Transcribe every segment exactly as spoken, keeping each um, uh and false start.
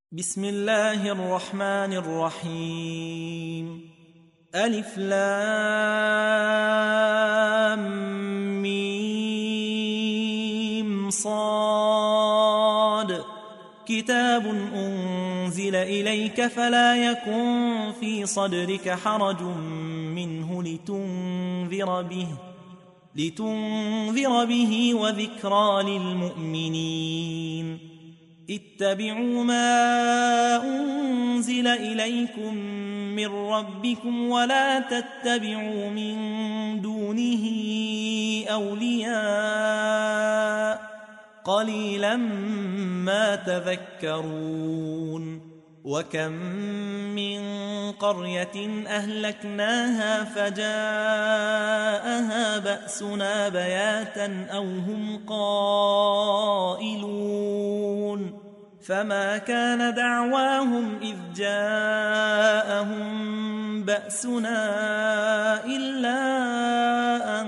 بسم الله الرحمن الرحيم. ألف لام ميم صاد. كتاب أنزل إليك فلا يكن في صدرك حرج منه لتنذر به لتنذر به وذكرى للمؤمنين. اتبعوا ما أنزل إليكم من ربكم ولا تتبعوا من دونه أولياء قليلا ما تذكرون. وكم من قرية أهلكناها فجاءها بأسنا بياتا أو هم قائلون. فما كان دعواهم إذ جاءهم بأسنا إلا أن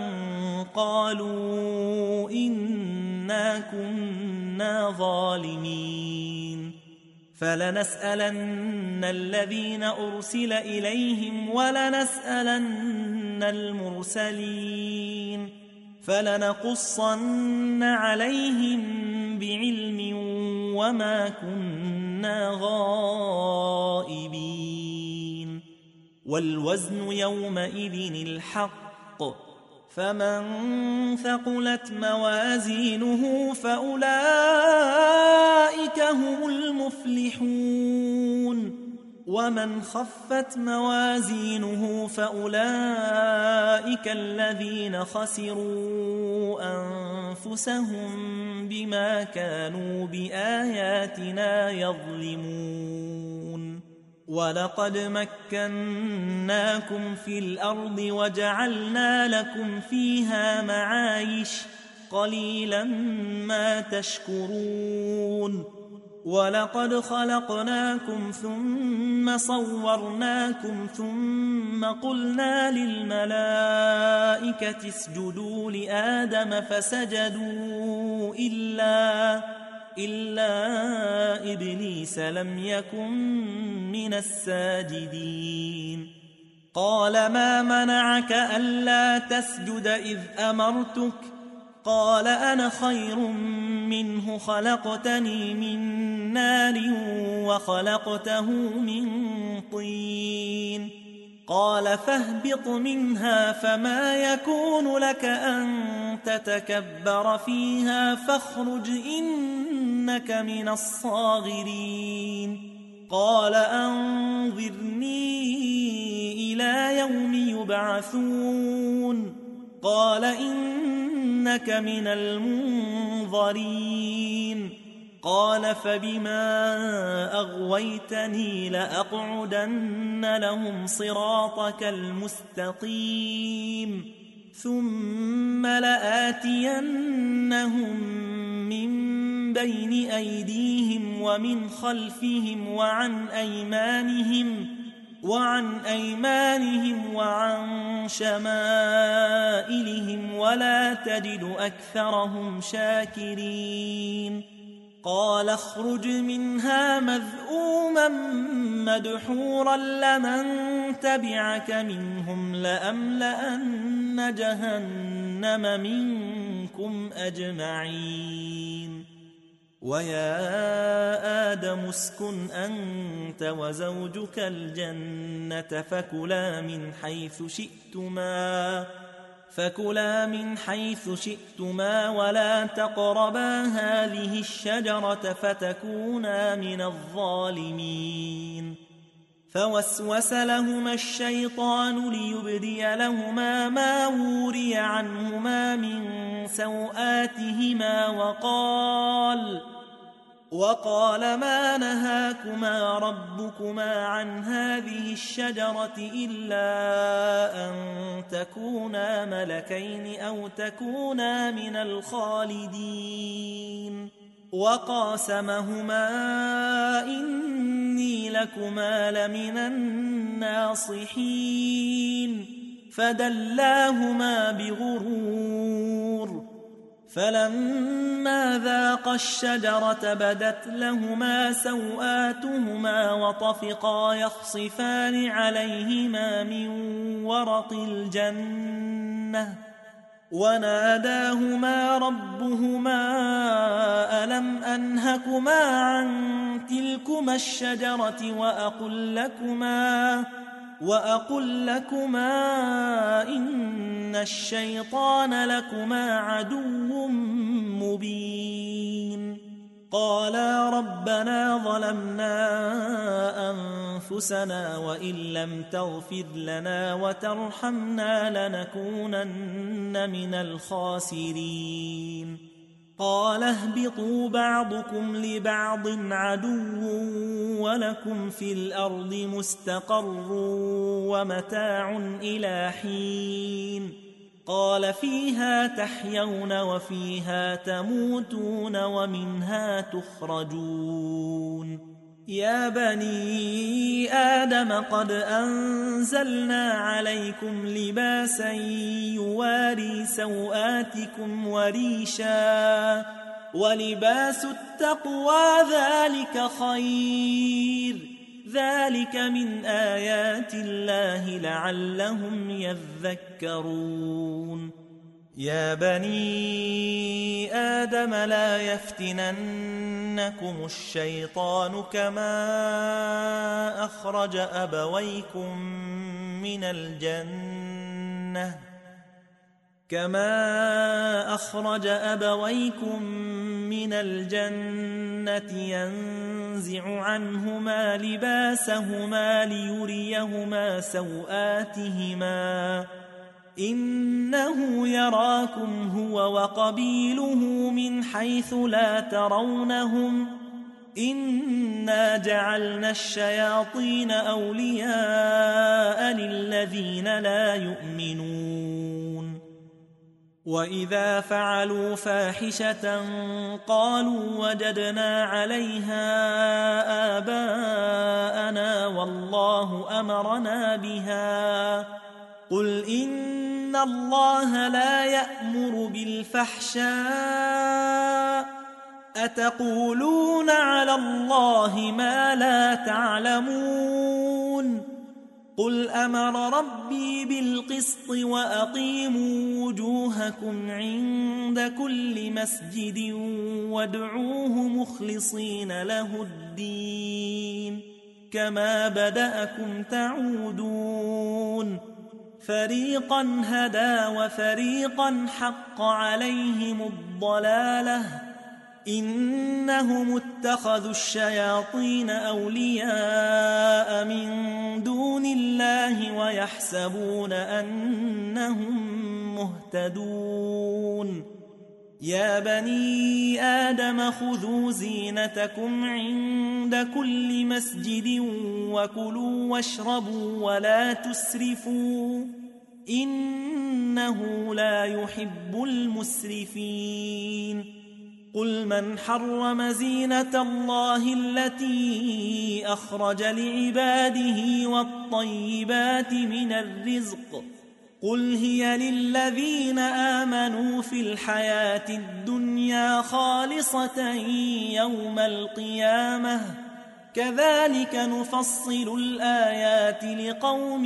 قالوا إنا كنا ظالمين. فلنسألن الذين أرسل إليهم ولنسألن المرسلين فلنقصن عليهم بعلم وما كنا غائبين. والوزن يومئذ الحق فمن ثقلت موازينه فأولئك هم المفلحون. ومن خفت موازينه فأولئك الذين خسروا أنفسهم بما كانوا بآياتنا يظلمون. ولقد مكناكم في الأرض وجعلنا لكم فيها معايش قليلا ما تشكرون. ولقد خلقناكم ثم صورناكم ثم قلنا للملائكة اسجدوا لآدم فسجدوا إلا إلا إبليس لم يكن من الساجدين. قال ما منعك ألا تسجد إذ أمرتك؟ قال أنا خير منه خلقتني من نار وخلقته من طين. قال فاهبط منها فما يكون لك أن تتكبر فيها فاخرج إنك من الصاغرين. قال أنظرني إلى يوم يبعثون. قال إنك من المنظرين. قال فبما أغويتني لأقعدن لهم صراطك المستقيم ثم لآتينهم من بين أيديهم ومن خلفهم وعن أيمانهم وعن أيمانهم وعن شمائلهم ولا تجد أكثرهم شاكرين. قال اخرج منها مذءوما مدحورا لمن تبعك منهم لأملأن جهنم منكم أجمعين. ويا آدم اسكن أنت وزوجك الجنة فكلا من حيث شئتما فكلا من حيث شئتما ولا تقربا هذه الشجرة فتكونا من الظالمين. فوسوس لهما الشيطان ليبدي لهما ما وري عنهما من سوآتهما وقال وقال ما نهاكما ربكما عن هذه الشجرة إلا أن تكونا ملكين أو تكونا من الخالدين. وقاسمهما إني لكما لمن الناصحين فدلاهما بغرور فلما ذاقا الشجرة بدت لهما سوآتهما وطفقا يخصفان عليهما من ورق الجنة وناداهما ربهما ألم أنهكما عن تلكما الشجرة وأقل لكما وأقل لكما إن الشيطان لكما عدو مبين قالا ربنا ظلمنا أنفسنا وإن لم تغفر لنا وترحمنا لنكونن من الخاسرين قال اهبطوا بعضكم لبعض عدو ولكم في الأرض مستقر ومتاع إلى حين قال فيها تحيون وفيها تموتون ومنها تخرجون يا بني آدم قد أنزلنا عليكم لباسا يواري سوآتكم وريشا ولباس التقوى ذلك خير ذلك من آيات الله لعلهم يذكرون يا بني آدم لا يفتننكم الشيطان كما أخرج أبويكم من الجنة كما أخرج أبويكم من الجنة ينزع عنهما لباسهما ليريهما سوآتهما إنه يراكم هو وقبيله من حيث لا ترونهم إنا جعلنا الشياطين أولياء للذين لا يؤمنون وإذا فعلوا فاحشة قالوا وجدنا عليها آباءنا والله أمرنا بها قل إن الله لا يأمر بالفحشاء أتقولون على الله ما لا تعلمون قل أمر ربي بالقسط وأقيموا وجوهكم عند كل مسجد وادعوه مخلصين له الدين كما بدأكم تعودون فريقا هدى وفريقا حق عليهم الضلالة إنهم اتخذوا الشياطين أولياء من دون الله ويحسبون أنهم مهتدون يا بني آدم خذوا زينتكم عند كل مسجد وكلوا واشربوا ولا تسرفوا إنه لا يحب المسرفين قل من حرم زينة الله التي أخرج لعباده والطيبات من الرزق قل هي للذين آمنوا في الحياة الدنيا خالصة يوم القيامة كذلك نفصل الآيات لقوم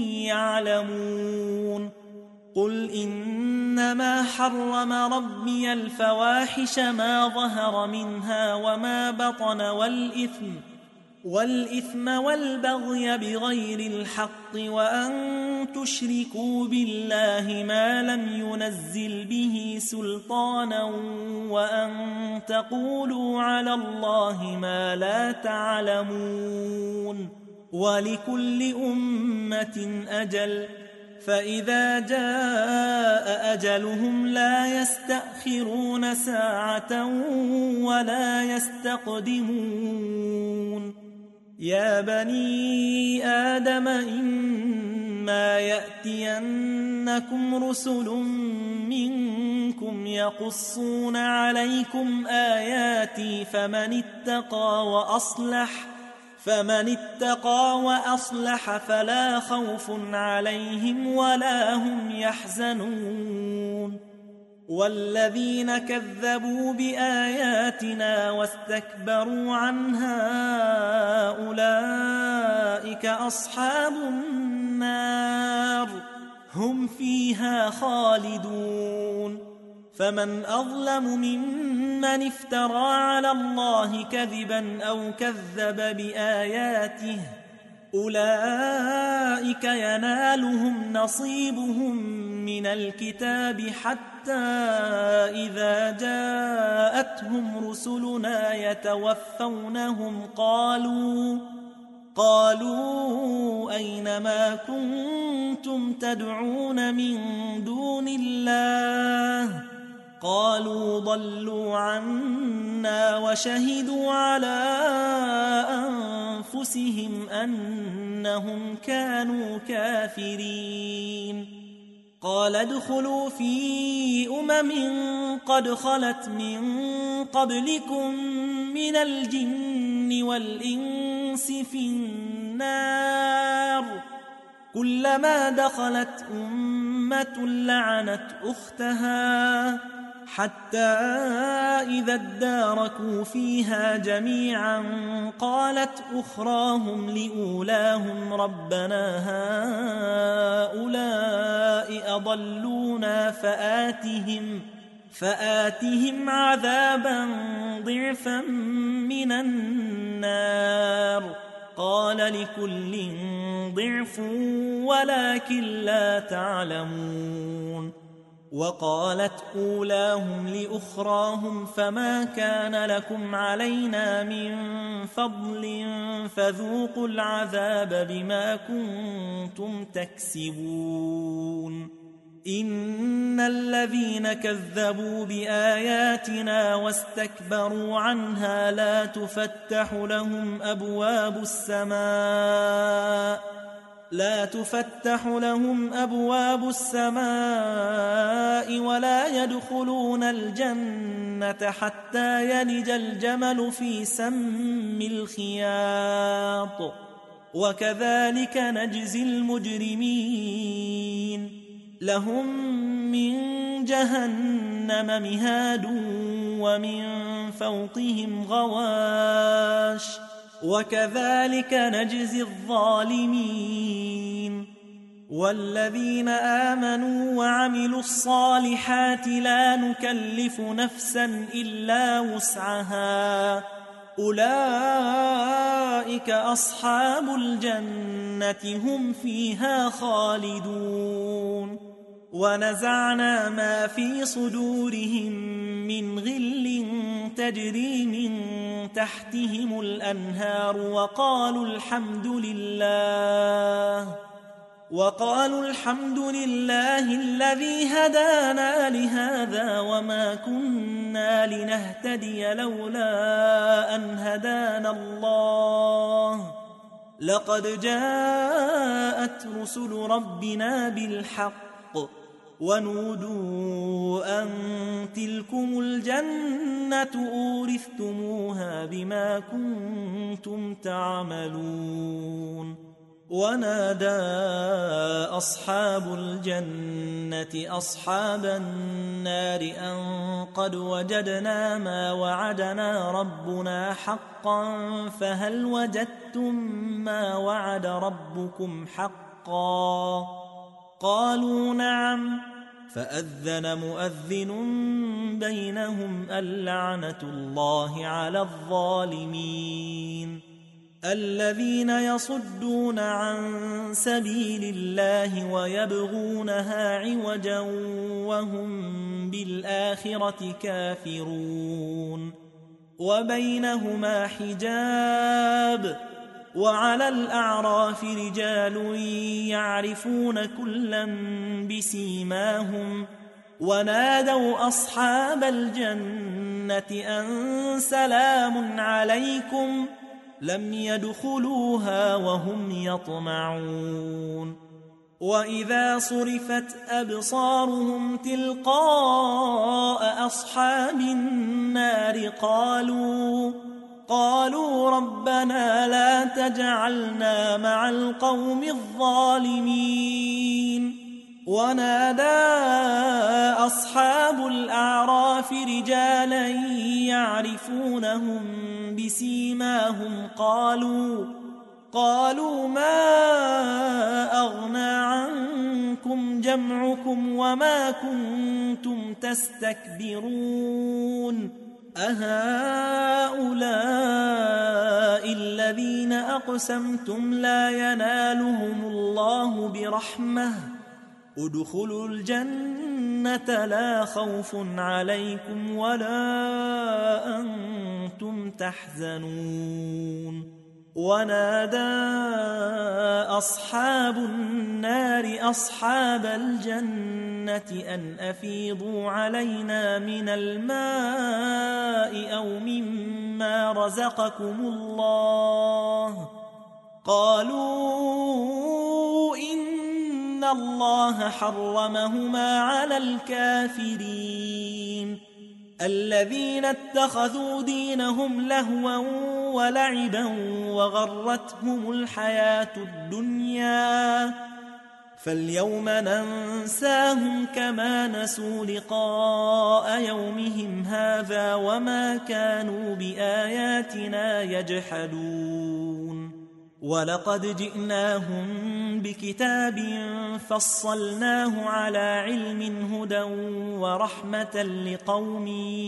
يعلمون قل إنما حرم ربي الفواحش ما ظهر منها وما بطن والإثم والإثم والبغي بغير الحق وأن تشركوا بالله ما لم ينزل به سلطانا وأن تقولوا على الله ما لا تعلمون ولكل أمة أجل فإذا جاء أجلهم لا يستأخرون ساعة ولا يستقدمون يا بني آدم إما يأتينكم رسل منكم يقصون عليكم آياتي فمن اتقى وأصلح فمن اتقى وأصلح فلا خوف عليهم ولا هم يحزنون والذين كذبوا بآياتنا واستكبروا عنها أولئك أصحاب النار هم فيها خالدون فمن أظلم ممن افترى على الله كذبا أو كذب بآياته أولئك ينالهم نصيبهم من الكتاب حتى إذا جاءتهم رسلنا يتوفونهم قالوا قالوا أين ما كنتم تدعون من دون الله قالوا ضلوا عنا وشهدوا على أنفسهم أنهم كانوا كافرين قال ادخلوا في أمم قد خلت من قبلكم من الجن والإنس في النار كلما دخلت أمة لعنت أختها حتى إذا اداركوا فيها جميعا قالت أخراهم لأولاهم ربنا هؤلاء أضلونا فآتهم فآتهم عذابا ضعفا من النار قال لكل ضعف ولكن لا تعلمون وقالت أولاهم لأخراهم فما كان لكم علينا من فضل فذوقوا العذاب بما كنتم تكسبون إن الذين كذبوا بآياتنا واستكبروا عنها لا تفتح لهم أبواب السماء لا تفتح لهم أبواب السماء ولا يدخلون الجنة حتى يلج الجمل في سم الخياط وكذلك نجزي المجرمين لهم من جهنم مهاد ومن فوقهم غواش وكذلك نجزي الظالمين والذين آمنوا وعملوا الصالحات لا نكلف نفسا إلا وسعها أولئك أصحاب الجنة هم فيها خالدون ونزعنا ما في صدورهم من غل تجري من تحتهم الأنهار وقالوا الحمد لله وقالوا الحمد لله الذي هدانا لهذا وما كنا لنهتدي لولا أن هدانا الله لقد جاءت رسل ربنا بالحق ونودوا أن تلكم الجنة أورثتموها بما كنتم تعملون ونادى أصحاب الجنة أصحاب النار أن قد وجدنا ما وعدنا ربنا حقا فهل وجدتم ما وعد ربكم حقا قالوا نعم فأذن مؤذن بينهم اللعنة الله على الظالمين الذين يصدون عن سبيل الله ويبغونها عوجا وهم بالآخرة كافرون وبينهما حجاب وعلى الأعراف رجال يعرفون كلا بسيماهم ونادوا أصحاب الجنة أن سلام عليكم لم يدخلوها وهم يطمعون وإذا صرفت أبصارهم تلقاء أصحاب النار قالوا قالوا ربنا لا تجعلنا مع القوم الظالمين ونادى أصحاب الأعراف رجالا يعرفونهم بسيماهم قالوا قالوا ما أغنى عنكم جمعكم وما كنتم تستكبرون أهؤلاء الذين أقسمتم لا ينالهم الله برحمة ادخلوا الجنة لا خوف عليكم ولا أنتم تحزنون ونادى أصحاب النار أصحاب الجنة أن أفيضوا علينا من الماء أو مما رزقكم الله قالوا إن الله حرمهما على الكافرين الذين اتخذوا دينهم لهوا ولعبا وغرتهم الحياة الدنيا فاليوم ننساهم كما نسوا لقاء يومهم هذا وما كانوا بآياتنا يجحدون ولقد جئناهم بكتاب فصلناه على علم هدى ورحمة لقوم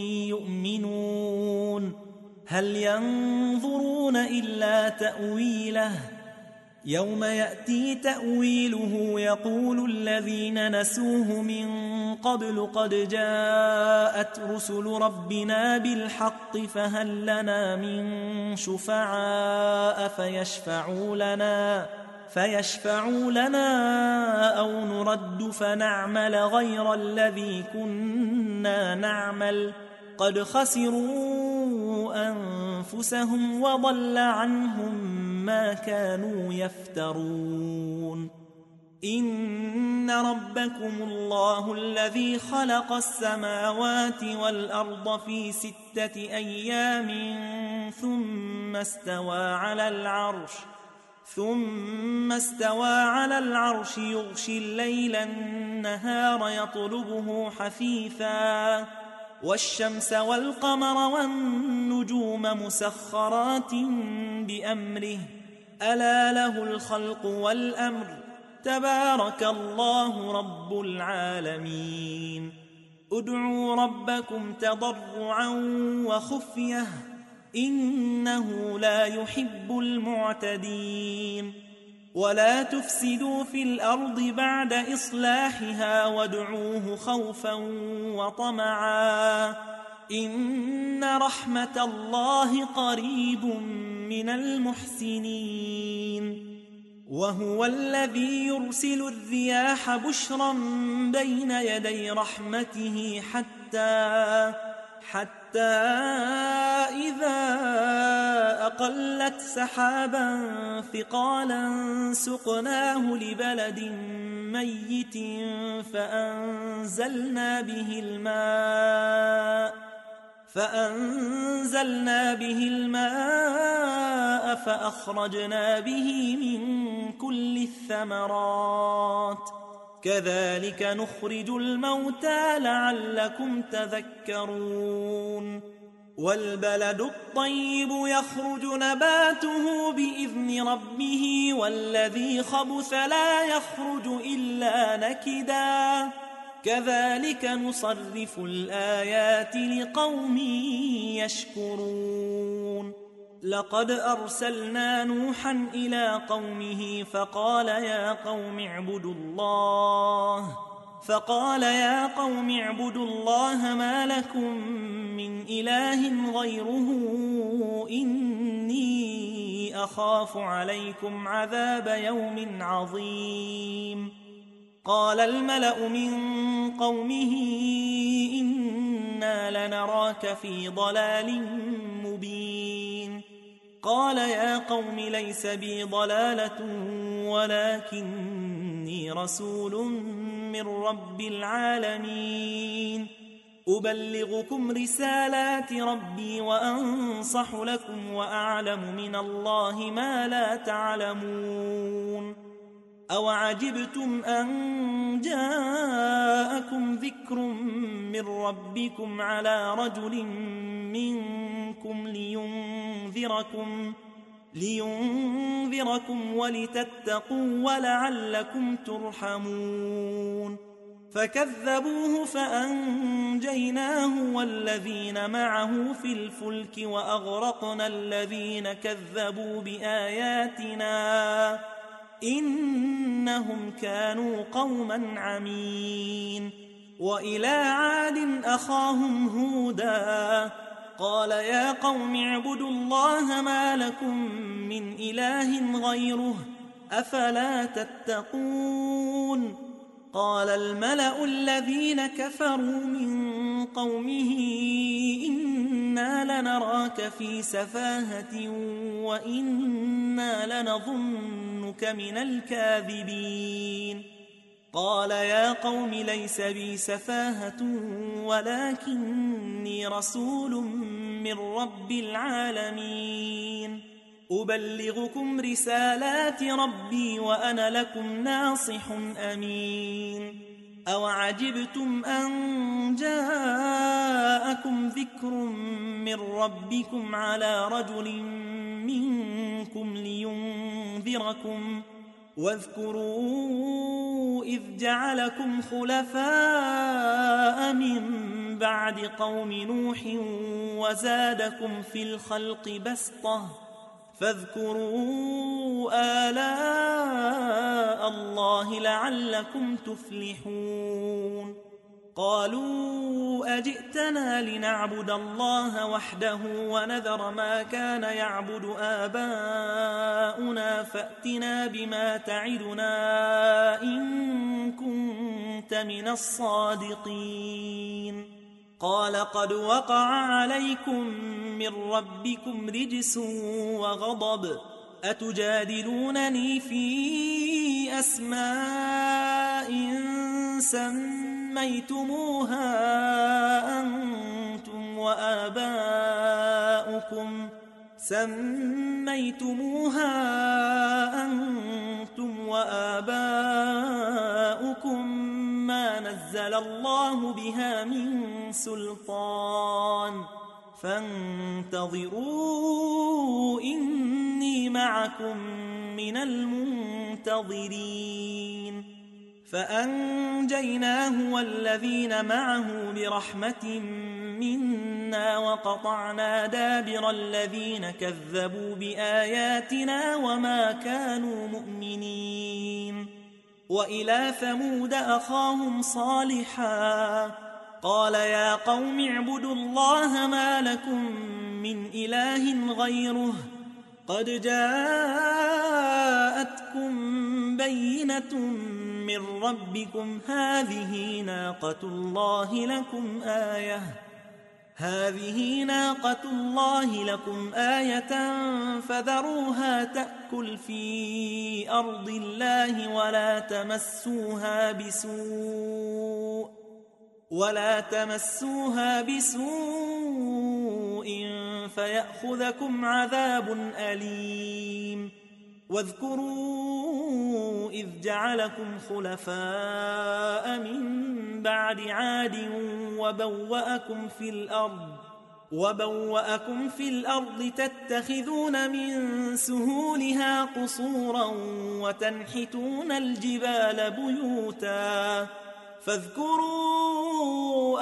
يؤمنون هل ينظرون إلا تأويله يوم يأتي تأويله يقول الذين نسوه من قبل قد جاءت رسل ربنا بالحق فهل لنا من شفعاء فيشفعوا لنا فيشفعوا لنا أو نرد فنعمل غير الذي كنا نعمل قد خسروا أنفسهم وضل عنهم ما كانوا يفترون إن ربكم الله الذي خلق السماوات والأرض في ستة أيام ثم استوى على العرش ثم استوى على العرش يغشي الليل النهار يطلبه حثيثا والشمس والقمر والنجوم مسخرات بأمره ألا له الخلق والأمر تبارك الله رب العالمين ادعوا ربكم تضرعا وخفية إنه لا يحب المعتدين ولا تفسدوا في الأرض بعد إصلاحها وادعوه خوفا وطمعا إن رحمة الله قريب من المحسنين وهو الذي يرسل الرياح بشرا بين يدي رحمته حتى حتى إذا أقلت سحابا ثقالا سقناه لبلد ميت فأنزلنا به الماء فأنزلنا به الماء فأخرجنا به من كل الثمرات كذلك نخرج الموتى لعلكم تذكرون والبلد الطيب يخرج نباته بإذن ربه والذي خبث لا يخرج إلا نكدا كذلك نصرف الآيات لقوم يشكرون لقد أرسلنا نوحا إلى قومه فقال يا قوم اعبدوا الله فقال يا قوم اعبدوا الله ما لكم من إله غيره إني أخاف عليكم عذاب يوم عظيم قال الملأ من قومه إنا لنراك في ضلال مبين قال يا قوم ليس بي ضلالة ولكني رسول من رب العالمين أبلغكم رسالات ربي وأنصح لكم وأعلم من الله ما لا تعلمون أوعجبتم أن جاءكم ذكر من ربكم على رجل منكم لينذركم لينذركم ولتتقوا ولعلكم ترحمون فكذبوه فأنجيناه والذين معه في الفلك وأغرقنا الذين كذبوا بآياتنا إنهم كانوا قوما عمين وإلى عاد أخاهم هودا قال يا قوم اعبدوا الله ما لكم من إله غيره أفلا تتقون قال الملأ الذين كفروا من قومه إنا لنراك في سفاهة وإنا لنظنك من الكاذبين قال يا قوم ليس بي سفاهة ولكني رسول من رب العالمين أبلغكم رسالات ربي وأنا لكم ناصح أمين أوعجبتم أن جاءكم ذكر من ربكم على رجل منكم لينذركم واذكروا إذ جعلكم خلفاء من بعد قوم نوح وزادكم في الخلق بسطة فاذكروا آلاء الله لعلكم تفلحون قالوا أجئتنا لنعبد الله وحده ونذر ما كان يعبد آباؤنا فأتنا بما تعدنا إن كنت من الصادقين قال قد وقع عليكم من ربكم رجس وغضب أتجادلونني في أسماء سميتموها أنتم وآباؤكم سميتموها أنتم وآباؤكم ما نزل الله بها من سلطان فانتظروا إني معكم من المنتظرين فأنجيناه والذين معه برحمة منا وقطعنا دابر الذين كذبوا بآياتنا وما كانوا مؤمنين وإلى ثمود أخاهم صالحا قال يا قوم اعبدوا الله ما لكم من إله غيره قد جاءتكم بينة من ربكم هذه ناقة الله لكم آية هذه ناقة الله لكم آية فذروها تأكل في أرض الله ولا تمسوها بسوء ولا تمسوها بسوء فيأخذكم عذاب أليم واذكروا إذ جعلكم خلفاء من بعد عاد وبوأكم في الأرض وبوأكم في الأرض تتخذون من سهولها قصورا وتنحتون الجبال بيوتا فاذكروا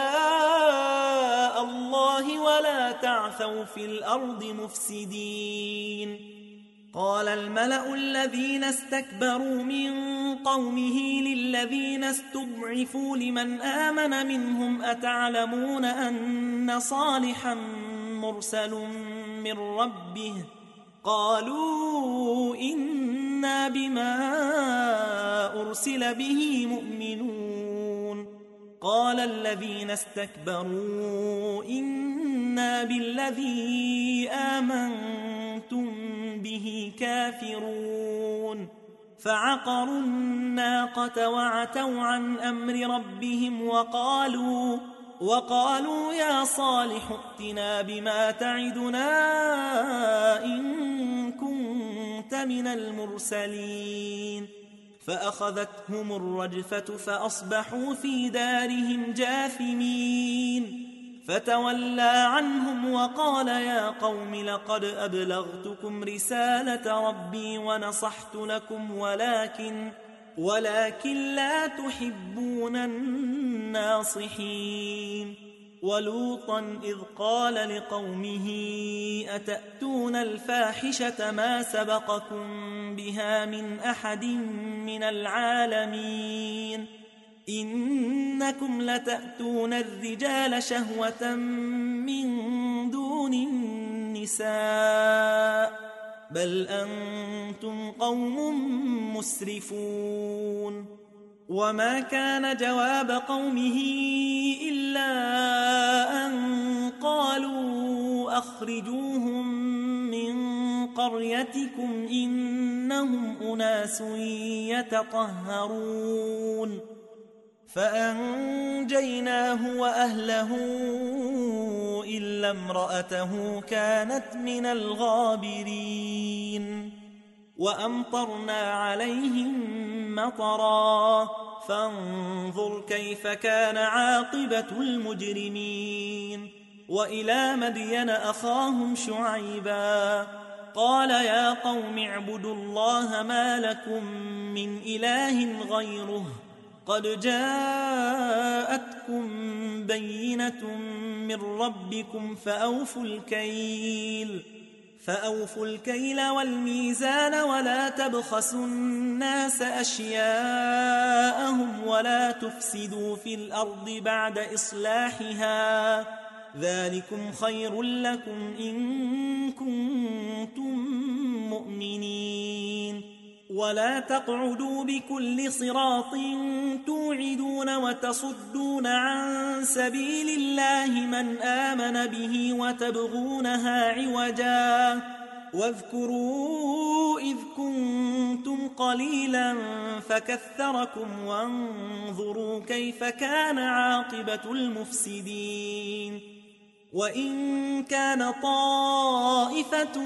آلاء الله ولا تعثوا في الأرض مفسدين قال الملأ الذين استكبروا من قومه للذين استضعفوا لمن آمن منهم أتعلمون أن صالحا مرسل من ربه قالوا إنا بما أرسل به مؤمنون قال الذين استكبروا إنا بالذي آمنتم به كافرون فعقروا الناقة وعتوا عن أمر ربهم وقالوا وقالوا يا صالح ائتنا بما تعدنا إن كنت من المرسلين فأخذتهم الرجفة فأصبحوا في دارهم جاثمين فتولى عنهم وقال يا قوم لقد أبلغتكم رسالة ربي ونصحت لكم ولكن ولكن لا تحبون الناصحين ولوطا إذ قال لقومه أتأتون الفاحشة ما سبقكم بها من أحد من العالمين إنكم لتأتون الرجال شهوة من دون النساء بل أنتم قوم مسرفون وما كان جواب قومه إلا أن قالوا أخرجوهم من قريتكم إنهم أناس يتطهرون فأنجيناه وأهله إلا امرأته كانت من الغابرين وأمطرنا عليهم مطرا فانظر كيف كان عاقبة المجرمين وإلى مدين أخاهم شعيبا قال يا قوم اعبدوا الله ما لكم من إله غيره قد جاءتكم بينة من ربكم فأوفوا الكيل فأوفوا الكيل والميزان ولا تبخسوا الناس أشياءهم ولا تفسدوا في الأرض بعد إصلاحها ذلكم خير لكم إن كنتم مؤمنين ولا تقعدوا بكل صراط توعدون وتصدون عن سبيل الله من آمن به وتبغونها عوجا واذكروا إذ كنتم قليلا فكثركم وانظروا كيف كان عاقبة المفسدين وإن كان طائفة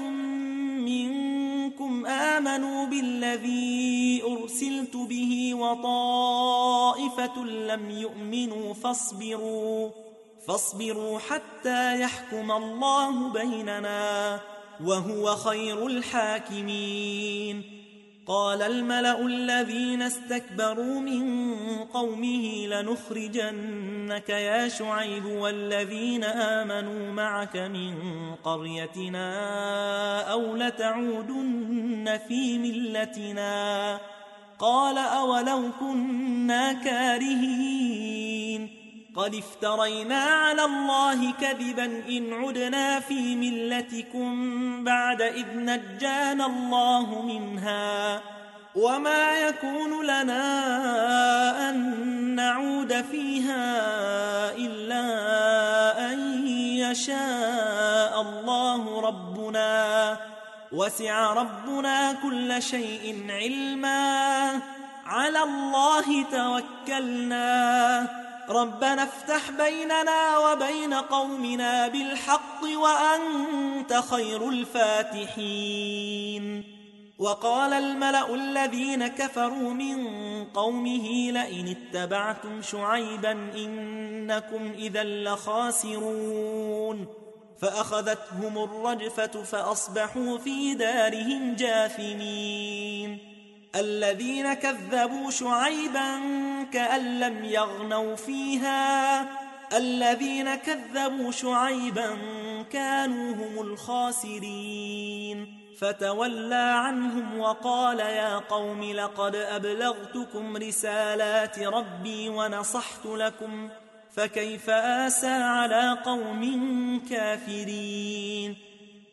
منكم آمنوا بالذي أرسلت به وطائفة لم يؤمنوا فاصبروا فاصبروا حتى يحكم الله بيننا وهو خير الحاكمين قال الملأ الذين استكبروا من قومه لنخرجنك يا شعيب والذين آمنوا معك من قريتنا أو لتعودن في ملتنا قال أولو كنا كارهين قد افترينا على الله كذبا إن عدنا في ملتكم بعد إذ نجانا الله منها وما يكون لنا أن نعود فيها إلا أن يشاء الله ربنا وسع ربنا كل شيء علما على الله توكلنا ربنا افتح بيننا وبين قومنا بالحق وأنت خير الفاتحين وقال الملأ الذين كفروا من قومه لئن اتبعتم شعيبا إنكم إذا لخاسرون فأخذتهم الرجفة فأصبحوا في دارهم جاثمين الذين كذبوا شعيبا كأن لم يغنوا فيها الذين كذبوا شعيبا كانوا هم الخاسرين فتولى عنهم وقال يا قوم لقد أبلغتكم رسالات ربي ونصحت لكم فكيف آسى على قوم كافرين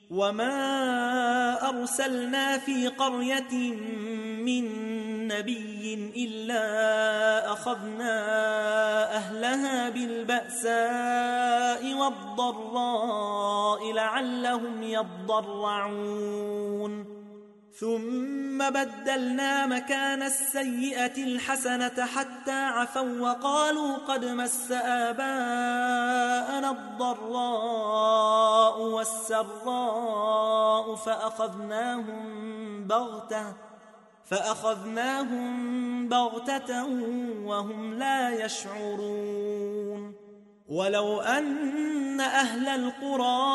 وما أرسلنا في قرية من نبي إلا أخذنا أهلها بالبأساء والضراء لعلهم يضرعون ثم بدلنا مكان السيئة الحسنة حتى عفوا وقالوا قد مس آباءنا الضراء والسراء فأخذناهم بغتة فأخذناهم بغتة وهم لا يشعرون ولو أن أهل القرى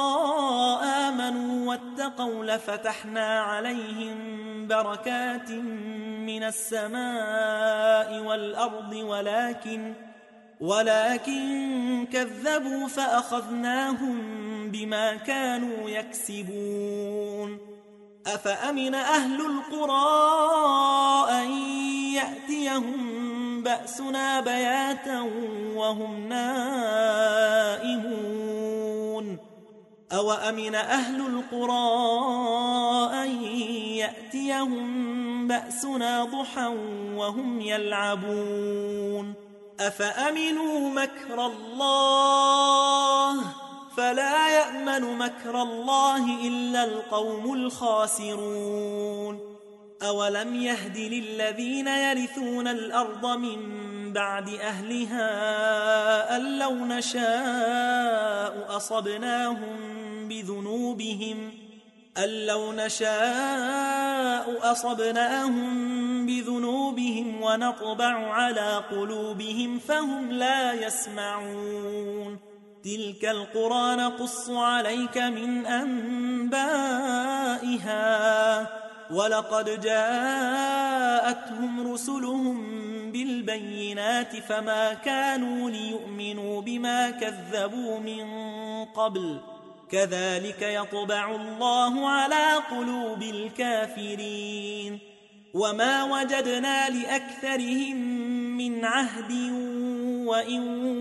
آمنوا واتقوا لفتحنا عليهم بركات من السماء والأرض ولكن ولكن كذبوا فأخذناهم بما كانوا يكسبون أفأمن أهل القرى أن يأتيهم بأسنا بياتا وهم نائمون أوأمن أهل القرى أن يأتيهم بأسنا ضحى وهم يلعبون أفأمنوا مكر الله فلا يأمن مكر الله إلا القوم الخاسرون أولم يهد للذين يرثون الأرض من بعد أهلها أن لو نشاء أصبناهم بذنوبهم أن لو نشاء أصبناهم بذنوبهم ونطبع على قلوبهم فهم لا يسمعون تلك القرى نقص عليك من أنبائها ولقد جاءتهم رسلهم بالبينات فما كانوا ليؤمنوا بما كذبوا من قبل كذلك يطبع الله على قلوب الكافرين وما وجدنا لأكثرهم من عهد وإن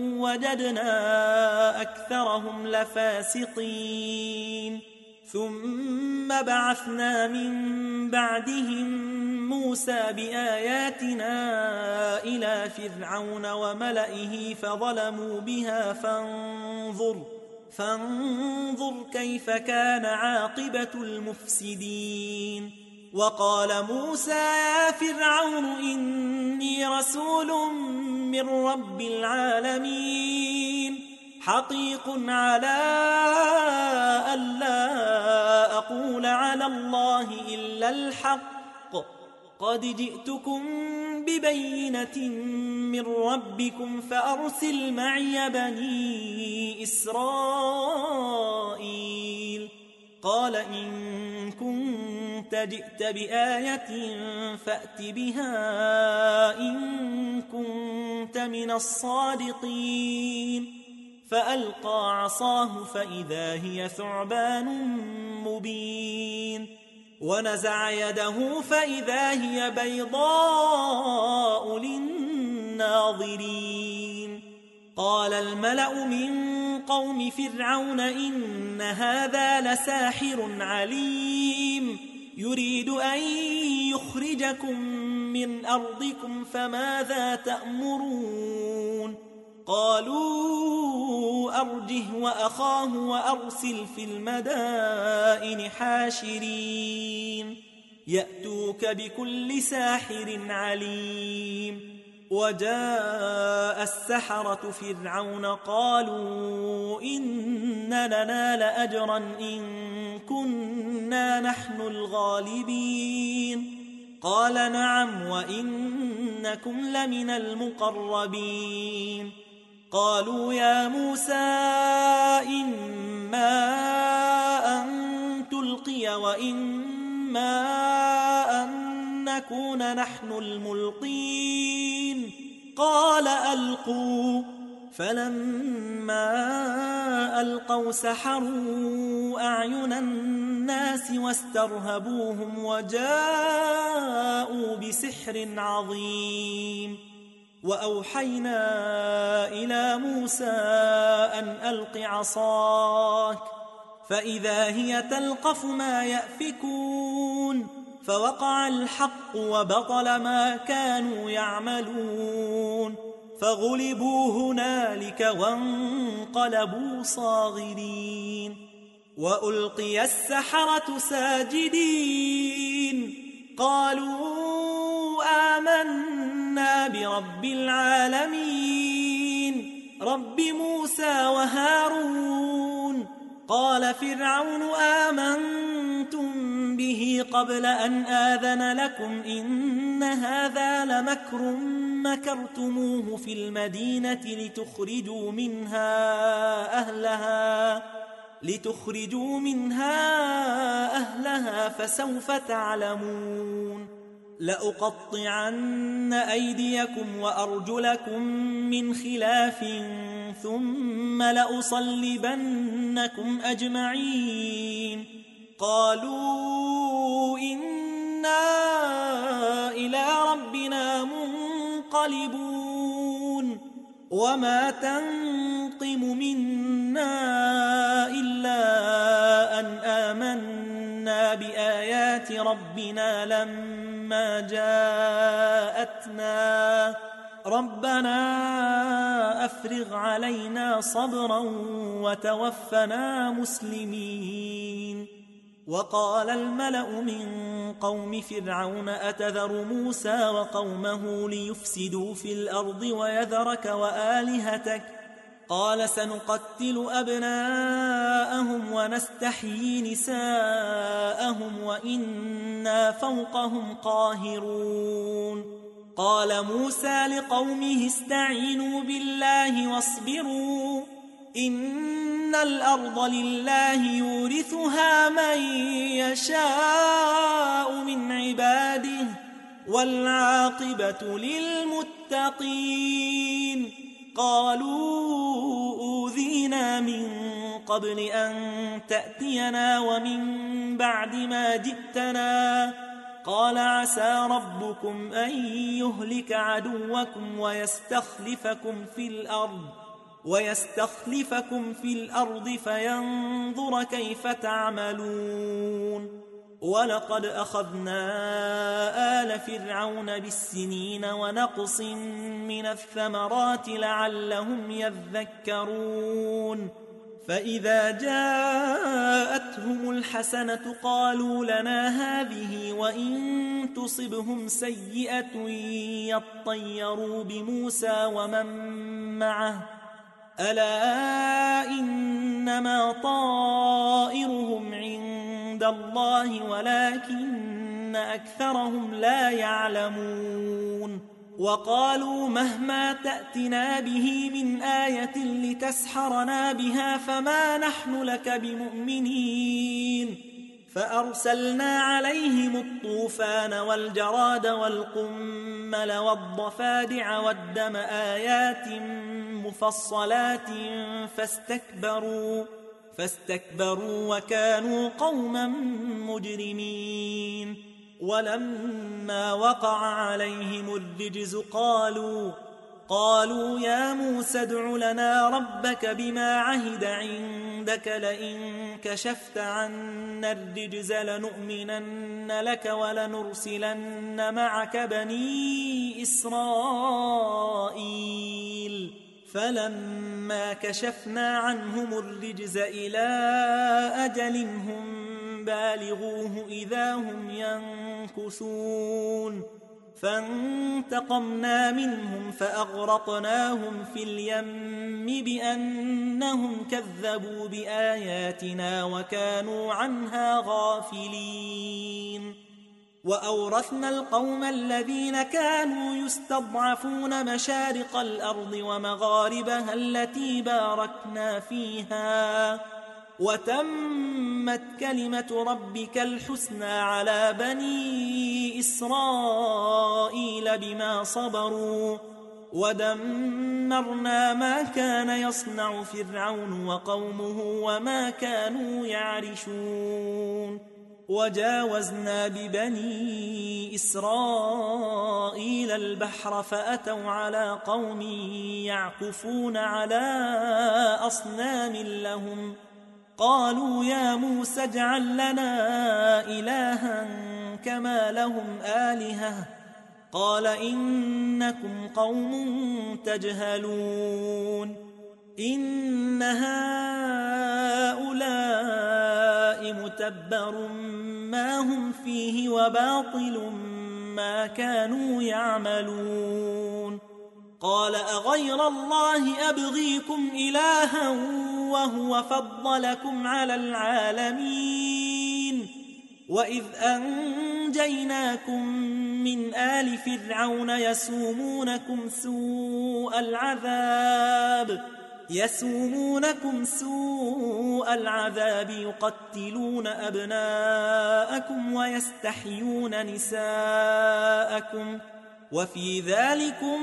وجدنا أكثرهم لفاسقين ثم بعثنا من بعدهم موسى بآياتنا إلى فرعون وملئه فظلموا بها فانظر فانظر كيف كان عاقبة المفسدين وقال موسى يا فرعون إني رسول من رب العالمين حقيق على ألا أقول على الله إلا الحق قد جئتكم ببينة من ربكم فأرسل معي بني إسرائيل قال إن كنت جئت بآية فأت بها إن كنت من الصادقين فألقى عصاه فإذا هي ثعبان مبين ونزع يده فإذا هي بيضاء للناظرين قال الملأ من قوم فرعون إن هذا لساحر عليم يريد أن يخرجكم من أرضكم فماذا تأمرون قالوا أرجه وأخاه وأرسل في المدائن حاشرين يأتوك بكل ساحر عليم وجاء السحرة فرعون قالوا إن لنا لأجرا إن كنا نحن الغالبين قال نعم وإنكم لمن المقربين قالوا يا موسى إما أن تلقي وإما أن نكون نحن الملقين قال ألقوا فلما ألقوا سحروا أعين الناس واسترهبوهم وجاءوا بسحر عظيم وأوحينا إلى موسى أن ألق عصاك فإذا هي تلقف ما يأفكون فوقع الحق وبطل ما كانوا يعملون فغلبوا هنالك وانقلبوا صاغرين وألقي السحرة ساجدين قالوا آمنا برب العالمين رب موسى وهارون قال فرعون آمنتم به قبل أن آذن لكم إن هذا لمكر مكرتموه في المدينة لتخرجوا منها أهلها لتخرجوا منها أهلها فسوف تعلمون لأقطعن أيديكم وأرجلكم من خلاف ثم لأصلبنكم أجمعين قالوا إنا إلى ربنا منقلبون وما تنقم منا إلا أن آمنا بآيات ربنا لما جاءتنا ربنا أفرغ علينا صبرا وتوفنا مسلمين وقال الملأ من قوم فرعون أتذر موسى وقومه ليفسدوا في الأرض ويذرك وآلهتك قال سنقتل أبناءهم ونستحيي نساءهم وإنا فوقهم قاهرون قال موسى لقومه استعينوا بالله واصبروا إن الأرض لله يورثها من يشاء من عباده والعاقبة للمتقين قالوا أوذينا من قبل أن تأتينا ومن بعد ما جئتنا قال عسى ربكم أن يهلك عدوكم ويستخلفكم في الأرض ويستخلفكم في الأرض فينظر كيف تعملون ولقد أخذنا آل فرعون بالسنين ونقص من الثمرات لعلهم يذكرون فإذا جاءتهم الحسنة قالوا لنا هذه وإن تصبهم سيئة يطيروا بموسى ومن معه ألا إنما طائرهم عند الله ولكن أكثرهم لا يعلمون وقالوا مهما تأتنا به من آية لتسحرنا بها فما نحن لك بمؤمنين فأرسلنا عليهم الطوفان والجراد والقمل والضفادع والدم آيات مفصلات فاستكبروا فاستكبروا وكانوا قوما مجرمين ولما وقع عليهم الرجز قالوا قالوا يا موسى ادع لنا ربك بما عهد عندك لئن كشفت عنا الرجز لنؤمنن لك ولنرسلن معك بني إسرائيل فلما كشفنا عنهم الرجز إلى أجل هم بالغوه إذا هم ينكثون فانتقمنا منهم فأغرقناهم في اليم بأنهم كذبوا بآياتنا وكانوا عنها غافلين وأورثنا القوم الذين كانوا يستضعفون مشارق الأرض ومغاربها التي باركنا فيها وتمت كلمة ربك الحسنى على بني إسرائيل بما صبروا ودمرنا ما كان يصنع فرعون وقومه وما كانوا يعرشون وجاوزنا ببني إسرائيل البحر فأتوا على قوم يعكفون على أصنام لهم قالوا يا موسى اجعل لنا إلها كما لهم آلهة قال إنكم قوم تجهلون إن هؤلاء متبر ما هم فيه وباطل ما كانوا يعملون قال أغير الله أبغيكم إلها وهو فضلكم على العالمين وإذ أنجيناكم من آل فرعون يسومونكم سوء العذاب يسومونكم سوء العذاب يقتلون أبناءكم ويستحيون نساءكم وفي ذلكم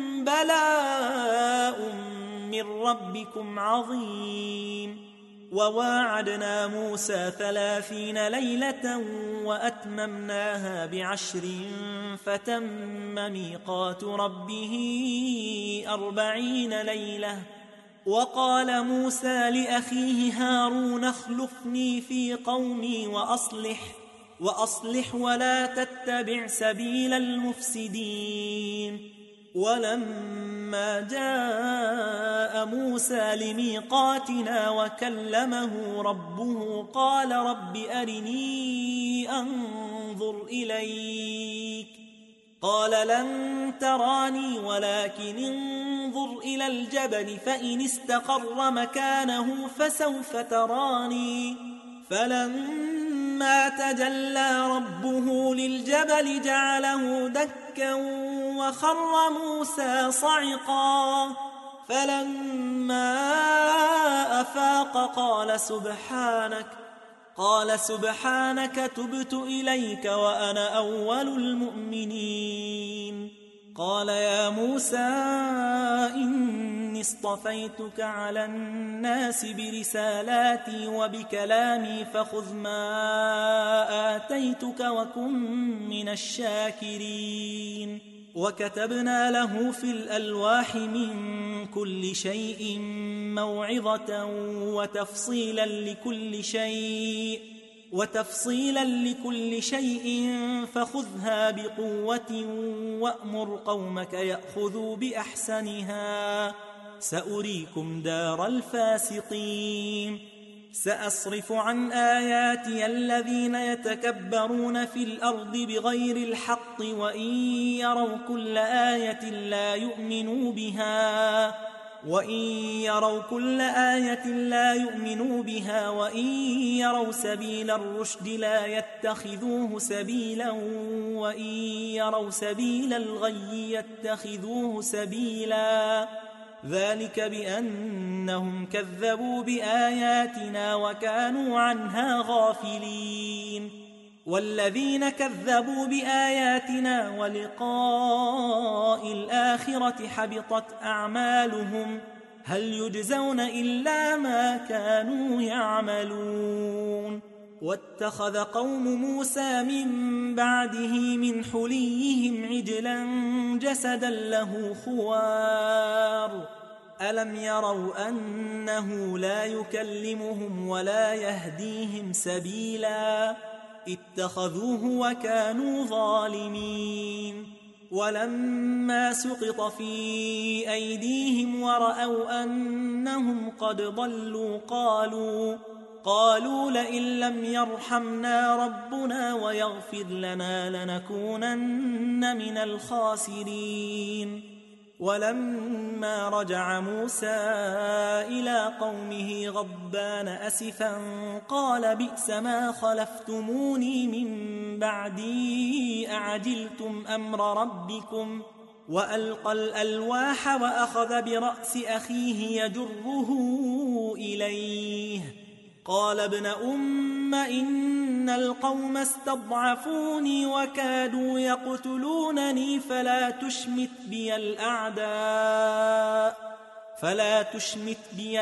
بلاء من ربكم عظيم. وواعدنا موسى ثلاثين ليلة وأتممناها بعشر فتم ميقات ربه أربعين ليلة. وقال موسى لأخيه هارون اخلفني في قومي وأصلح وأصلح ولا تتبع سبيل المفسدين. ولما جاء موسى لميقاتنا وكلمه ربه قال رب أرني أنظر إليك قال لن تراني ولكن انظر إلى الجبل فإن استقر مكانه فسوف تراني. فلما تجلى ربه للجبل جعله دكا وخر موسى صعقا. فلما أفاق قال سبحانك قال سبحانك تبت إليك وأنا أول المؤمنين. قال يا موسى إني اصطفيتك على الناس برسالاتي وبكلامي فخذ ما آتيتك وكن من الشاكرين. وكتبنا له في الألواح من كل شيء موعظة وتفصيلا لكل شيء وتفصيلا لكل شيء فخذها بقوة وأمر قومك يأخذوا بأحسنها سأريكم دار الفاسقين. سأصرف عن آياتي الذين يتكبرون في الأرض بغير الحق وإن يروا كل آية لا يؤمنوا بها وإن يروا كل آية لا يؤمنوا بها وإن يروا سبيل الرشد لا يتخذوه سبيلا وإن يروا سبيل الغي يتخذوه سبيلا. ذلك بأنهم كذبوا بآياتنا وكانوا عنها غافلين. والذين كذبوا بآياتنا ولقاء الآخرة حبطت أعمالهم هل يجزون إلا ما كانوا يعملون. واتخذ قوم موسى من بعده من حليهم عجلا جسدا له خوار ألم يروا أنه لا يكلمهم ولا يهديهم سبيلا اتخذوه وكانوا ظالمين. ولما سقط في أيديهم ورأوا أنهم قد ضلوا قالوا قالوا لئن لم يرحمنا ربنا ويغفر لنا لنكونن من الخاسرين. ولما رجع موسى إلى قومه غضبان أسفا قال بئس ما خلفتموني من بعدي أعجلتم أمر ربكم وألقى الألواح وأخذ برأس أخيه يجره إليه قال ابن أم إن القوم استضعفوني وكادوا يقتلونني فلا تشمت بي الأعداء فلا تشمت بي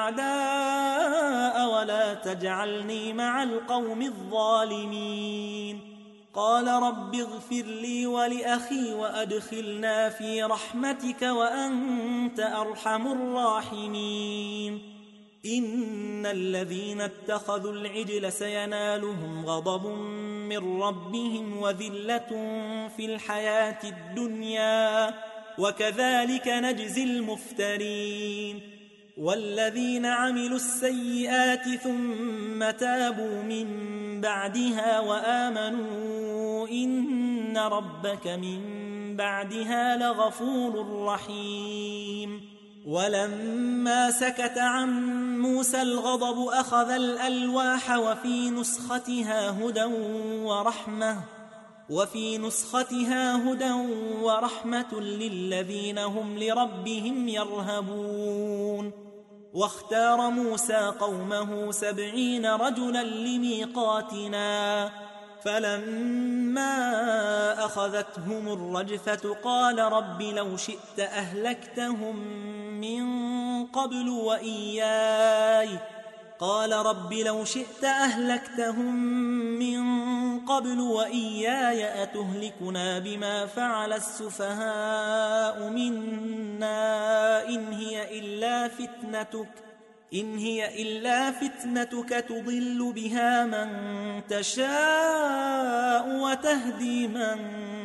الأعداء ولا تجعلني مع القوم الظالمين. قال رب اغفر لي ولأخي وأدخلنا في رحمتك وأنت أرحم الراحمين. إن الذين اتخذوا العجل سينالهم غضب من ربهم وذلة في الحياة الدنيا وكذلك نجزي المفترين. والذين عملوا السيئات ثم تابوا من بعدها وآمنوا إن ربك من بعدها لغفور رحيم. ولما سكت عن موسى الغضب أخذ الألواح وفي نسختها هدى ورحمة وفي نسختها هدى ورحمة للذين هم لربهم يرهبون. واختار موسى قومه سبعين رجلا لميقاتنا، فلما أخذتهم الرجفة قال رب لو شئت أهلكتهم من قبل وإياي قال رب لو شئت أهلكتهم من قبل وإياي أتهلكنا بما فعل السفهاء منا إن هي إلا فتنتك إن هي إلا فتنتك تضل بها من تشاء وتهدي من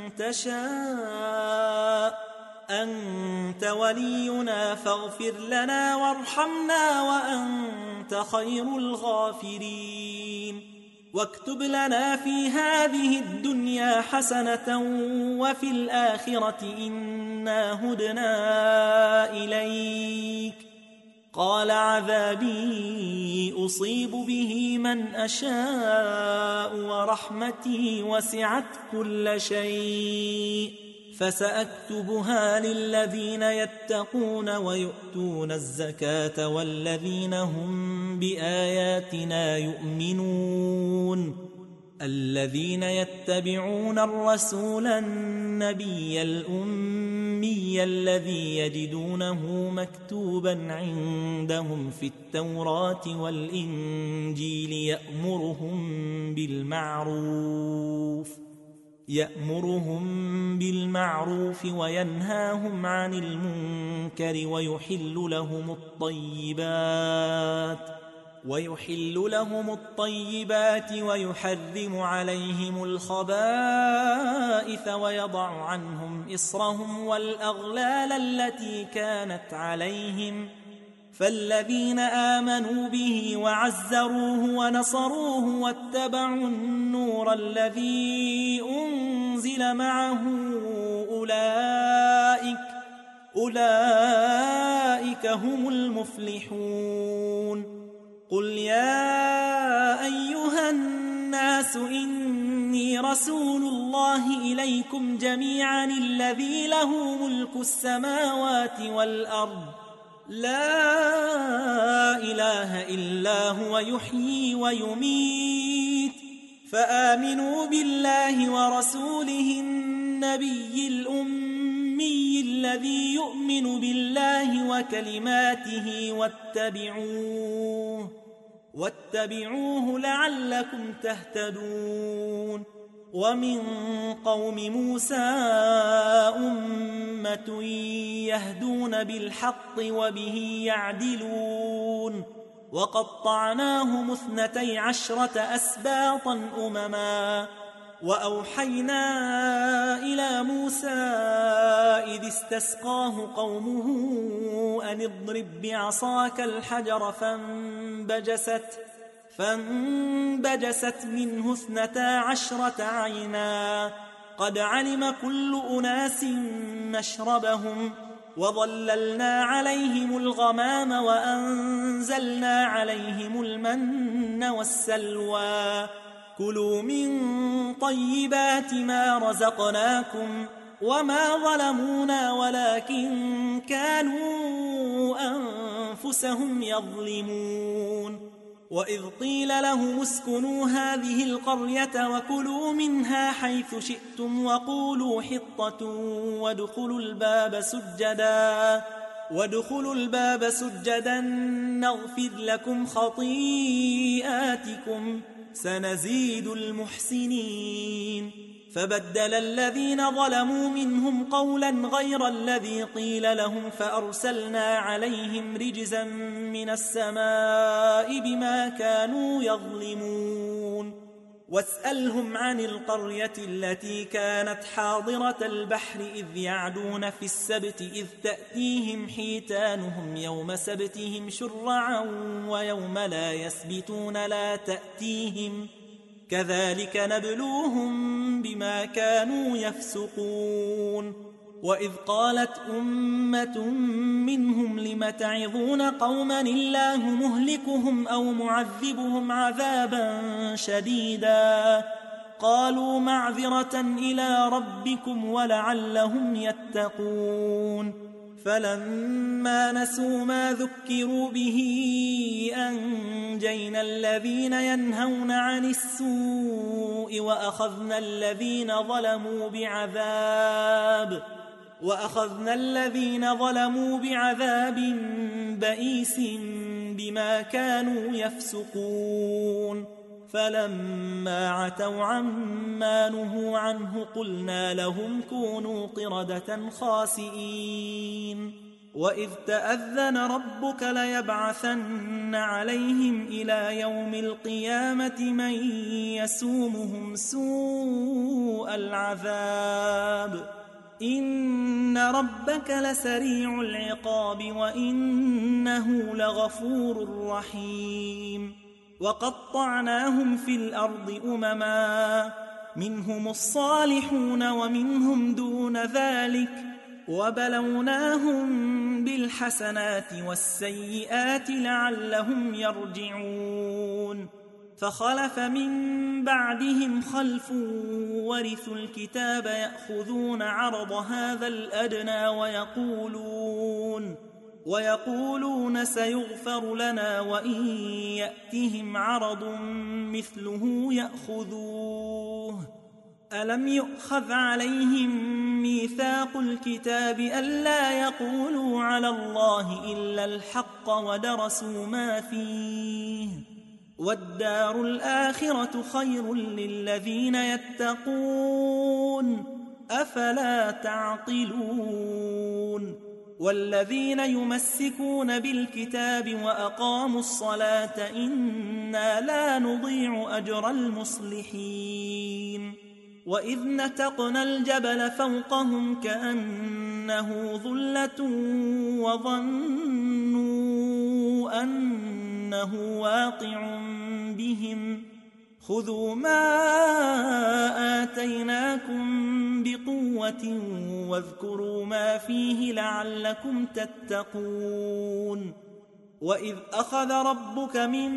تشاء أنت ولينا فاغفر لنا وارحمنا وأنت خير الغافرين. واكتب لنا في هذه الدنيا حسنة وفي الآخرة إنا هدنا إليك. قال عذابي أصيب به من أشاء ورحمتي وسعت كل شيء فسأكتبها للذين يتقون ويؤتون الزكاة والذين هم بآياتنا يؤمنون. الذين يتبعون الرسول النبي الأمي الذي يجدونه مكتوبا عندهم في التوراة والإنجيل يأمرهم بالمعروف يأمرهم بالمعروف وينهاهم عن المنكر ويحل لهم الطيبات ويحل لهم الطيبات ويحرم عليهم الخبائث ويضع عنهم إصرهم والأغلال التي كانت عليهم. فالذين آمنوا به وعزروه ونصروه واتبعوا النور الذي أنزل معه أولئك أولئك هم المفلحون. قل يا أيها الناس إني رسول الله إليكم جميعا الذي له ملك السماوات والأرض لا إله إلا هو يحيي ويميت فآمنوا بالله ورسوله النبي الأمي الذي يؤمن بالله وكلماته واتبعوه واتبعوه لعلكم تهتدون. ومن قوم موسى أمة يهدون بالحق وبه يعدلون. وقطعناهم اثنتي عشرة أسباطا أمما وأوحينا إلى موسى إذ استسقاه قومه أن اضرب بعصاك الحجر فانبجست فانبجست منه اثنتا عشرة عينا قد علم كل أناس مشربهم وظللنا عليهم الغمام وأنزلنا عليهم المن والسلوى كلوا من طيبات ما رزقناكم وما ظلمونا ولكن كانوا أنفسهم يظلمون. وإذ قيل لهم اسكنوا هذه القرية وكلوا منها حيث شئتم وقولوا حطة وادخلوا الباب سجدا وادخلوا الباب سجدا نغفر لكم خطيئاتكم سنزيد المحسنين. فبدل الذين ظلموا منهم قولا غير الذي قيل لهم فأرسلنا عليهم رجزا من السماء بما كانوا يظلمون. واسألهم عن القرية التي كانت حاضرة البحر إذ يعدون في السبت إذ تأتيهم حيتانهم يوم سبتهم شرعا ويوم لا يسبتون لا تأتيهم كذلك نبلوهم بما كانوا يفسقون. وإذ قالت أمة منهم لم تعظون قوما الله مهلكهم أو معذبهم عذابا شديدا قالوا معذرة إلى ربكم ولعلهم يتقون فلما نسوا ما ذكروا به أنجينا الذين ينهون عن السوء وأخذنا الذين ظلموا بعذاب وأخذنا الذين ظلموا بعذاب بئيس بما كانوا يفسقون فلما عتوا عما نهوا عنه قلنا لهم كونوا قردة خاسئين وإذ تأذن ربك ليبعثن عليهم إلى يوم القيامة من يسومهم سوء العذاب إن ربك لسريع العقاب وإنه لغفور رحيم وقطعناهم في الأرض أمما منهم الصالحون ومنهم دون ذلك وبلوناهم بالحسنات والسيئات لعلهم يرجعون فخلف من بعدهم خلف ورثوا الكتاب يأخذون عرض هذا الأدنى ويقولون ويقولون سيغفر لنا وإن يأتهم عرض مثله يأخذوه ألم يؤخذ عليهم ميثاق الكتاب ألا يقولوا على الله إلا الحق ودرسوا ما فيه والدار الآخرة خير للذين يتقون أفلا تعقلون والذين يمسكون بالكتاب وأقاموا الصلاة إنا لا نضيع أجر المصلحين وإذ نتقنا الجبل فوقهم كأنه ظلة وظنوا أنه واقع بهم خذوا ما آتيناكم بقوة واذكروا ما فيه لعلكم تتقون وإذ أخذ ربك من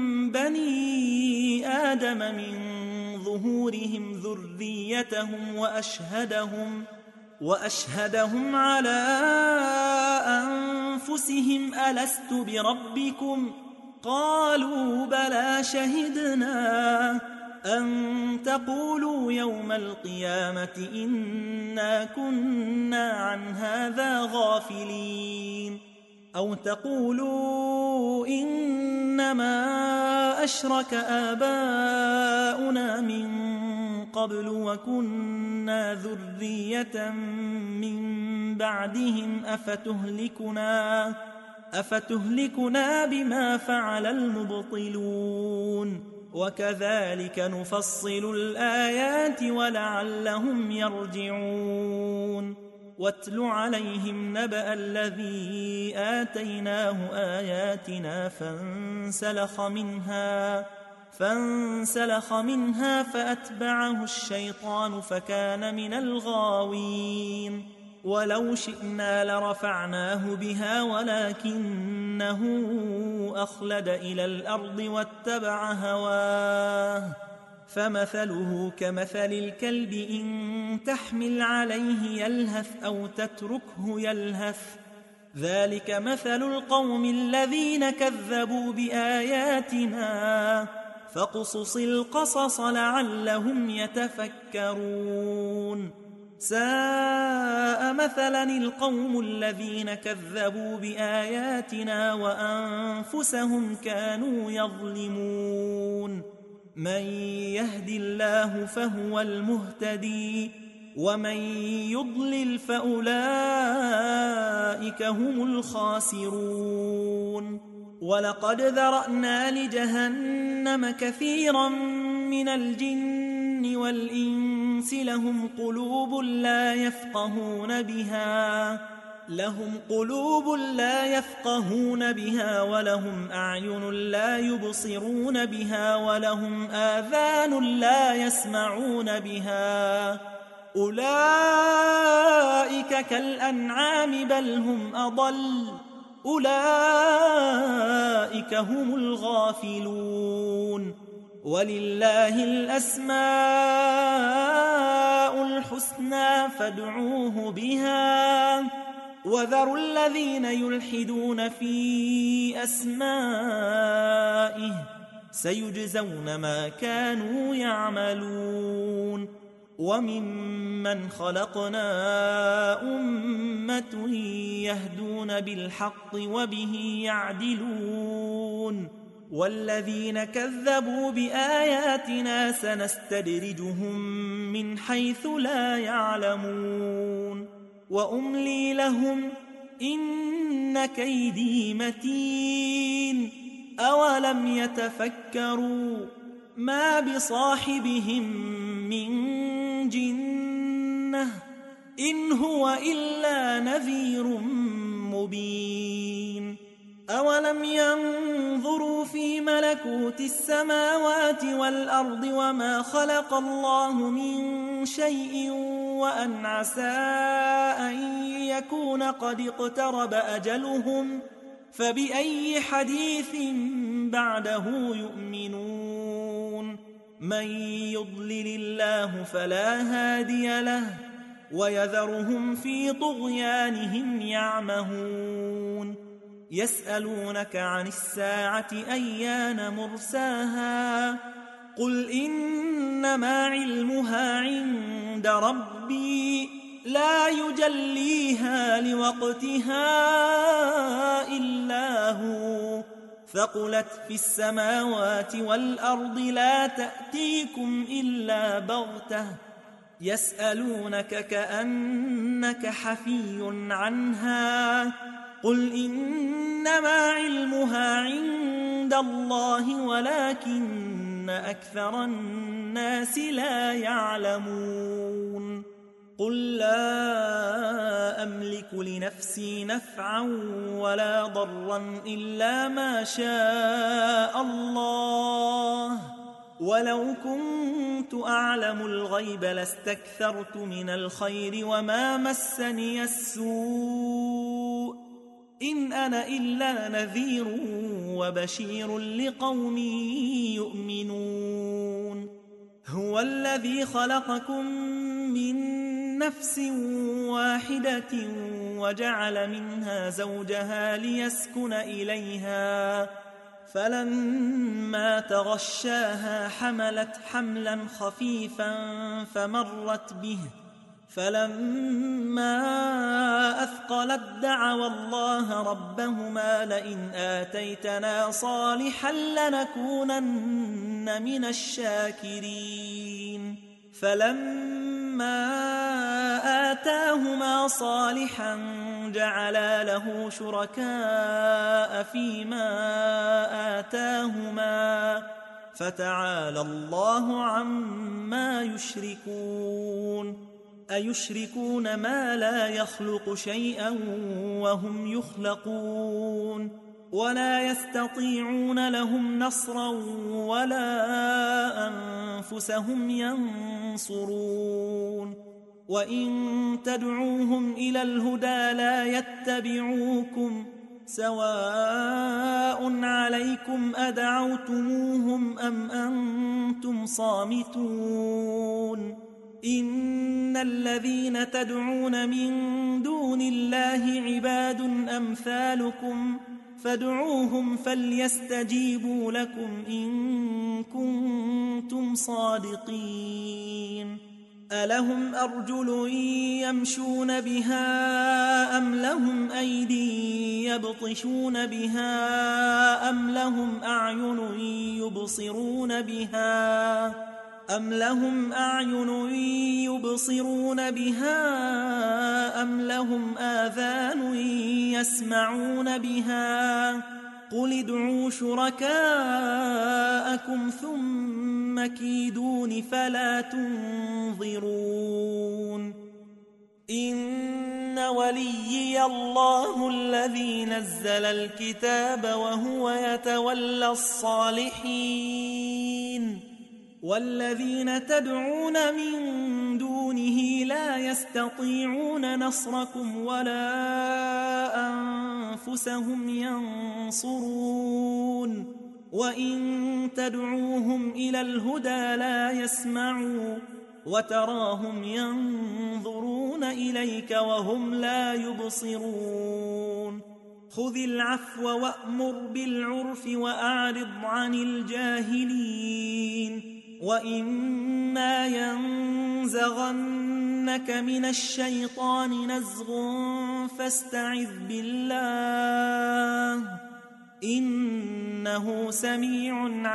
بني آدم من ظهورهم ذريتهم وأشهدهم وأشهدهم على أنفسهم ألست بربكم قالوا بلى شهدنا أن تقولوا يوم القيامة إنا كنا عن هذا غافلين أو تقولوا إنما أشرك آباؤنا من قبل وكنا ذرية من بعدهم أفتهلكنا أفتهلكنا بما فعل المبطلون وكذلك نفصل الآيات ولعلهم يرجعون واتل عليهم نبأ الذي آتيناه آياتنا فانسلخ منها فانسلخ منها فأتبعه الشيطان فكان من الغاوين ولو شئنا لرفعناه بها ولكنه أخلد إلى الأرض واتبع هواه فمثله كمثل الكلب إن تحمل عليه يلهث أو تتركه يلهث ذلك مثل القوم الذين كذبوا بآياتنا فاقصص القصص لعلهم يتفكرون ساء مثلا القوم الذين كذبوا بآياتنا وأنفسهم كانوا يظلمون من يهد الله فهو المهتدي ومن يضلل فأولئك هم الخاسرون ولقد ذرأنا لجهنم كثيرا من الجن والإنس لهم قلوب لا يفقهون بها لهم قلوب لا يفقهون بها ولهم أعين لا يبصرون بها ولهم آذان لا يسمعون بها أولئك كالأنعام بل هم أضل أولئك هم الغافلون ولله الأسماء الحسنى فادعوه بها وذروا الذين يلحدون في أسمائه سيجزون ما كانوا يعملون وممن خلقنا أمة يهدون بالحق وبه يعدلون والذين كذبوا بآياتنا سنستدرجهم من حيث لا يعلمون وأملي لهم إن كيدي متين أولم يتفكروا ما بصاحبهم من جنة إن هو إلا نذير مبين أولم ينظروا في ملكوت السماوات والأرض وما خلق الله من شيء وأن عسى أن يكون قد اقترب أجلهم فبأي حديث بعده يؤمنون من يضلل الله فلا هادي له ويذرهم في طغيانهم يعمهون يسألونك عن الساعة أيان مرساها قل إنما علمها عند ربي لا يجليها لوقتها إلا هو ثقلت في السماوات والأرض لا تأتيكم إلا بغتة يسألونك كأنك حفي عنها قل إنما علمها عند الله ولكن أكثر الناس لا يعلمون قل لا أملك لنفسي نفعا ولا ضرا إلا ما شاء الله ولو كنت أعلم الغيب لاستكثرت من الخير وما مسني السوء إن أنا إلا نذير وبشير لقوم يؤمنون هو الذي خلقكم من نفس واحدة وجعل منها زوجها ليسكن إليها فلما تغشاها حملت حملا خفيفا فمرت به فلما أثقلت دعوا الله ربهما لئن آتيتنا صالحا لنكونن من الشاكرين فلما آتاهما صالحا جعلا له شركاء فيما آتاهما فتعالى الله عما يشركون أيشركون ما لا يخلق شيئا وهم يخلقون ولا يستطيعون لهم نصرا ولا أنفسهم ينصرون وإن تدعوهم إلى الهدى لا يتبعوكم سواء عليكم أدعوتموهم أم أنتم صامتون إن الذين تدعون من دون الله عباد أمثالكم فادعوهم فليستجيبوا لكم إن كنتم صادقين ألهم أرجل يمشون بها أم لهم أيدي يبطشون بها أم لهم أعين يبصرون بها أم لهم أعين يبصرون بها أم لهم آذان يسمعون بها قل ادعوا شركاءكم ثم كيدون فلا تنظرون إن وليي الله الذي نزل الكتاب وهو يتولى الصالحين والذين تدعون من دونه لا يستطيعون نصركم ولا أنفسهم ينصرون وإن تدعوهم إلى الهدى لا يسمعوا وتراهم ينظرون إليك وهم لا يبصرون خذ العفو وأمر بالعرف وأعرض عن الجاهلين وإما ينزغنك من الشيطان نزغ فاستعذ بالله إنه سميع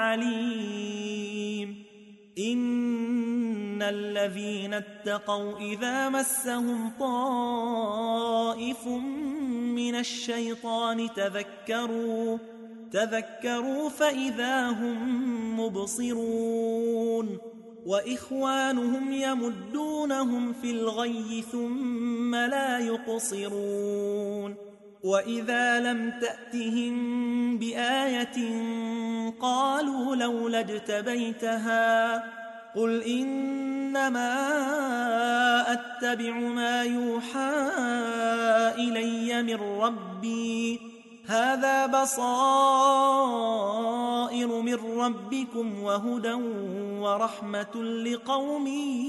عليم إن الذين اتقوا إذا مسهم طائف من الشيطان تذكروا تذكروا فإذا هم مبصرون وإخوانهم يمدونهم في الغي ثم لا يقصرون وإذا لم تأتهم بآية قالوا لولا اجتبيتها قل إنما أتبع ما يوحى إلي من ربي هذا بصائر من ربكم وهدى ورحمة لقوم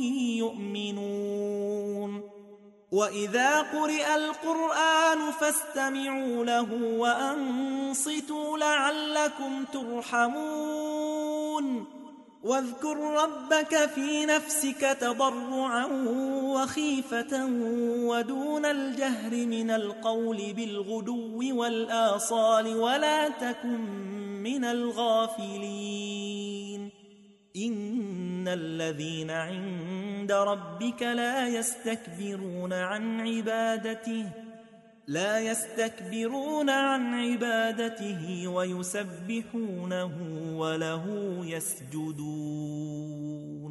يؤمنون وإذا قرئ القرآن فاستمعوا له وأنصتوا لعلكم ترحمون واذكر ربك في نفسك تضرعا وخيفة ودون الجهر من القول بالغدو والآصال ولا تكن من الغافلين إن الذين عند ربك لا يستكبرون عن عبادته لا يستكبرون عن عبادته ويسبحونه وله يسجدون